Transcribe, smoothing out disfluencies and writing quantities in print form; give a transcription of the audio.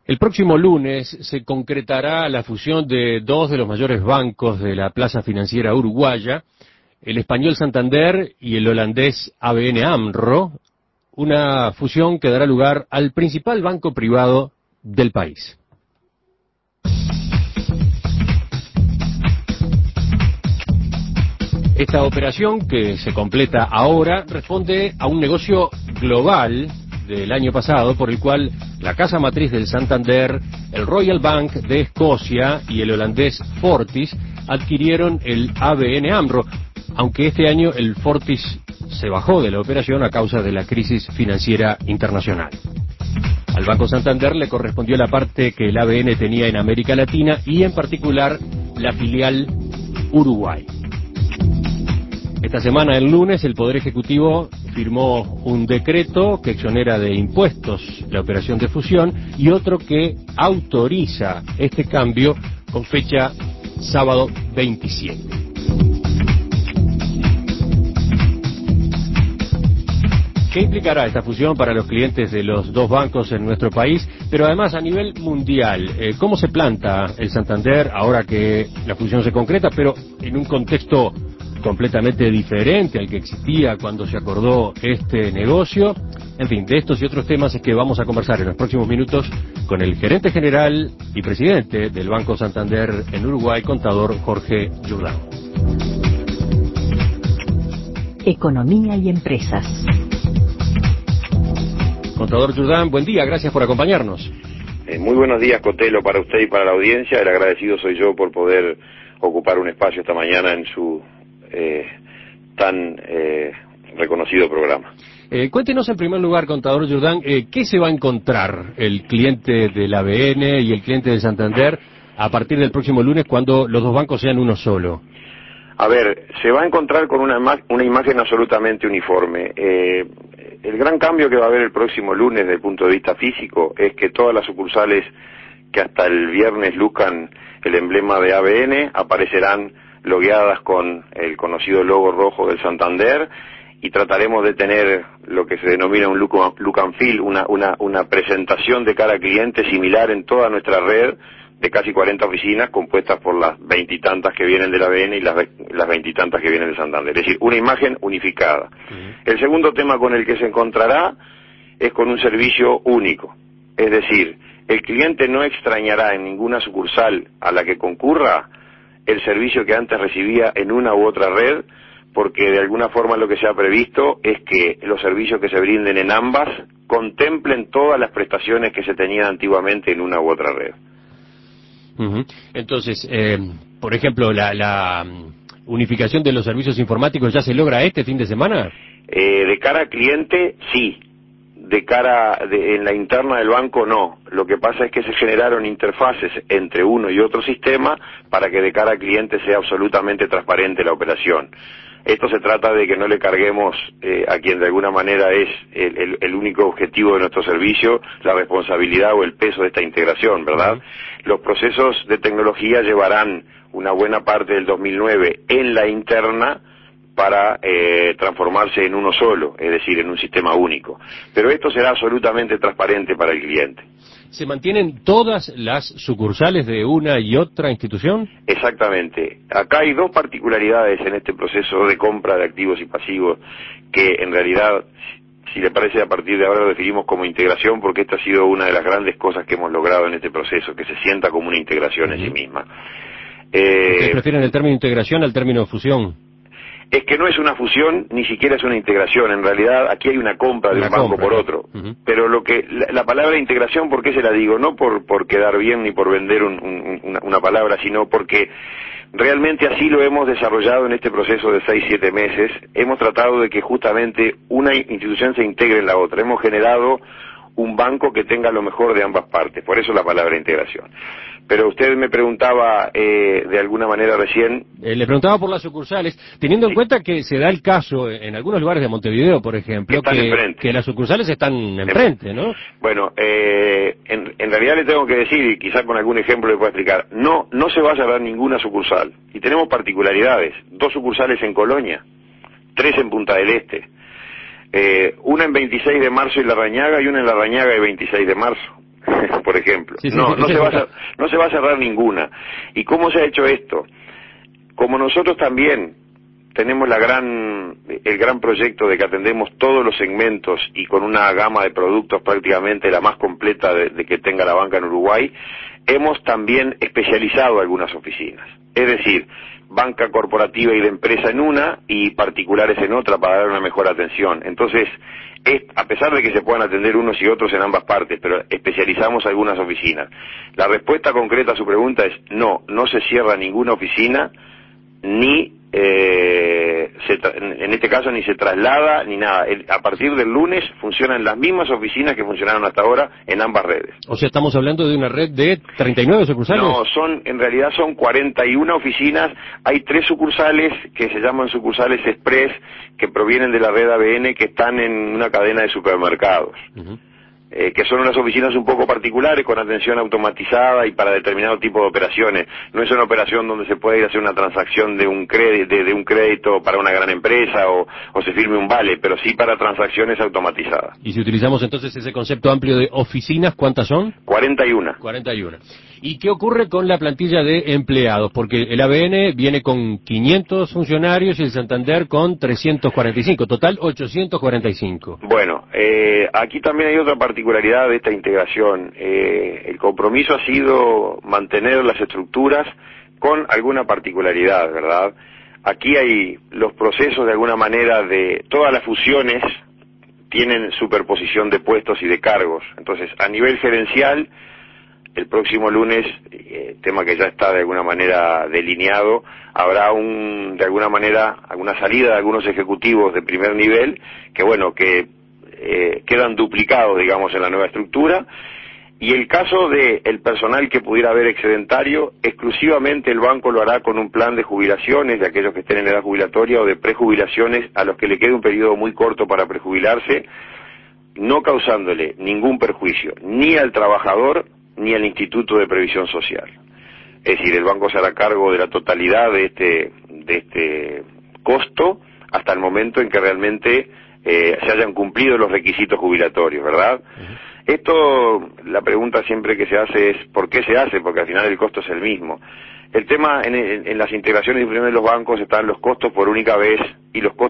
El próximo lunes se concretará la fusión de dos de los mayores bancos de la plaza financiera uruguaya, el español Santander y el holandés ABN AMRO, una fusión que dará lugar al principal banco privado del país. Esta operación, que se completa ahora, responde a un negocio global del año pasado, por el cual la casa matriz del Santander, el Royal Bank de Escocia y el holandés Fortis adquirieron el ABN AMRO, aunque este año el Fortis se bajó de la operación a causa de la crisis financiera internacional. Al Banco Santander le correspondió la parte que el ABN tenía en América Latina y en particular la filial Uruguay. Esta semana, el lunes, el Poder Ejecutivo firmó un decreto que exonera de impuestos la operación de fusión y otro que autoriza este cambio con fecha sábado 27. ¿Qué implicará esta fusión para los clientes de los dos bancos en nuestro país? Pero además a nivel mundial, ¿cómo se planta el Santander ahora que la fusión se concreta, pero en un contexto completamente diferente al que existía cuando se acordó este negocio? En fin, de estos y otros temas es que vamos a conversar en los próximos minutos con el gerente general y presidente del Banco Santander en Uruguay, contador Jorge Jordán. Economía y empresas. Contador Jordán, buen día, gracias por acompañarnos. Muy buenos días, Cotelo, para usted y para la audiencia. El agradecido soy yo por poder ocupar un espacio esta mañana en su tan reconocido programa. Cuéntenos en primer lugar, contador Jordán, ¿qué se va a encontrar el cliente del ABN y el cliente del Santander a partir del próximo lunes cuando los dos bancos sean uno solo? A ver, se va a encontrar con una imagen absolutamente uniforme. El gran cambio que va a haber el próximo lunes desde el punto de vista físico es que todas las sucursales que hasta el viernes luzcan el emblema de ABN aparecerán logueadas con el conocido logo rojo del Santander, y trataremos de tener lo que se denomina un look and feel, una presentación de cara al cliente similar en toda nuestra red de casi 40 oficinas compuestas por las veintitantas que vienen del ABN y las veintitantas que vienen del Santander. Es decir, una imagen unificada. El segundo tema con el que se encontrará es con un servicio único. Es decir, el cliente no extrañará en ninguna sucursal a la que concurra el servicio que antes recibía en una u otra red, porque de alguna forma lo que se ha previsto es que los servicios que se brinden en ambas contemplen todas las prestaciones que se tenían antiguamente en una u otra red. Entonces, por ejemplo, la unificación de los servicios informáticos ya se logra este fin de semana. De cara al cliente, sí. De cara en la interna del banco, no. Lo que pasa es que se generaron interfaces entre uno y otro sistema para que de cara al cliente sea absolutamente transparente la operación. Esto se trata de que no le carguemos a quien de alguna manera es el único objetivo de nuestro servicio, la responsabilidad o el peso de esta integración, ¿verdad? Los procesos de tecnología llevarán una buena parte del 2009 en la interna para transformarse en uno solo, es decir, en un sistema único. Pero esto será absolutamente transparente para el cliente. ¿Se mantienen todas las sucursales de una y otra institución? Exactamente. Acá hay dos particularidades en este proceso de compra de activos y pasivos que en realidad, si le parece, a partir de ahora lo definimos como integración, porque esta ha sido una de las grandes cosas que hemos logrado en este proceso, que se sienta como una integración en sí misma. ¿Ustedes prefieren el término integración al término fusión? Es que no es una fusión, ni siquiera es una integración. En realidad, aquí hay una compra de un banco por otro. Pero la palabra integración, ¿por qué se la digo? No por quedar bien ni por vender una palabra, sino porque realmente así lo hemos desarrollado en este proceso de 6-7 meses. Hemos tratado de que justamente una institución se integre en la otra. Hemos generado un banco que tenga lo mejor de ambas partes. Por eso la palabra integración. Pero usted me preguntaba de alguna manera recién... Le preguntaba por las sucursales, teniendo en cuenta que se da el caso en algunos lugares de Montevideo, por ejemplo, que las sucursales están enfrente, ¿no? Bueno, en realidad le tengo que decir, y quizá con algún ejemplo le puedo explicar, no se va a cerrar ninguna sucursal. Y tenemos particularidades, 2 sucursales en Colonia, 3 en Punta del Este, una en 26 de marzo y Larrañaga y una en Larrañaga y 26 de marzo. por ejemplo. Sí, No se va a cerrar ninguna. ¿Y cómo se ha hecho esto? Como nosotros también tenemos el gran proyecto de que atendemos todos los segmentos y con una gama de productos prácticamente la más completa de que tenga la banca en Uruguay, hemos también especializado algunas oficinas. Es decir, banca corporativa y de empresa en una y particulares en otra para dar una mejor atención. Entonces, a pesar de que se puedan atender unos y otros en ambas partes, pero especializamos algunas oficinas. La respuesta concreta a su pregunta es no se cierra ninguna oficina, ni en este caso ni se traslada ni nada. A partir del lunes funcionan las mismas oficinas que funcionaron hasta ahora en ambas redes. O sea, estamos hablando de una red de 39 sucursales. No, en realidad son 41 oficinas. Hay 3 sucursales que se llaman sucursales express, que provienen de la red ABN, que están en una cadena de supermercados. Uh-huh. Que son unas oficinas un poco particulares, con atención automatizada y para determinado tipo de operaciones. No es una operación donde se puede ir a hacer una transacción de un crédito para una gran empresa o se firme un vale, pero sí para transacciones automatizadas. Y si utilizamos entonces ese concepto amplio de oficinas, ¿cuántas son? 41. 41. ¿Y qué ocurre con la plantilla de empleados? Porque el ABN viene con 500 funcionarios y el Santander con 345, total 845. Bueno, aquí también hay otra particularidad de esta integración. El compromiso ha sido mantener las estructuras con alguna particularidad, ¿verdad? Aquí hay los procesos de alguna manera de todas las fusiones tienen superposición de puestos y de cargos. Entonces, a nivel gerencial, el próximo lunes, tema que ya está de alguna manera delineado, habrá de alguna manera alguna salida de algunos ejecutivos de primer nivel que quedan duplicados, digamos, en la nueva estructura. Y el caso del personal que pudiera haber excedentario, exclusivamente el banco lo hará con un plan de jubilaciones de aquellos que estén en edad jubilatoria o de prejubilaciones a los que le quede un periodo muy corto para prejubilarse, no causándole ningún perjuicio ni al trabajador ni al Instituto de Previsión Social. Es decir, el banco se hará cargo de la totalidad de este costo hasta el momento en que realmente se hayan cumplido los requisitos jubilatorios, ¿verdad? Uh-huh. Esto, la pregunta siempre que se hace es ¿por qué se hace? Porque al final el costo es el mismo. El tema en las integraciones de los bancos están los costos por única vez y los costos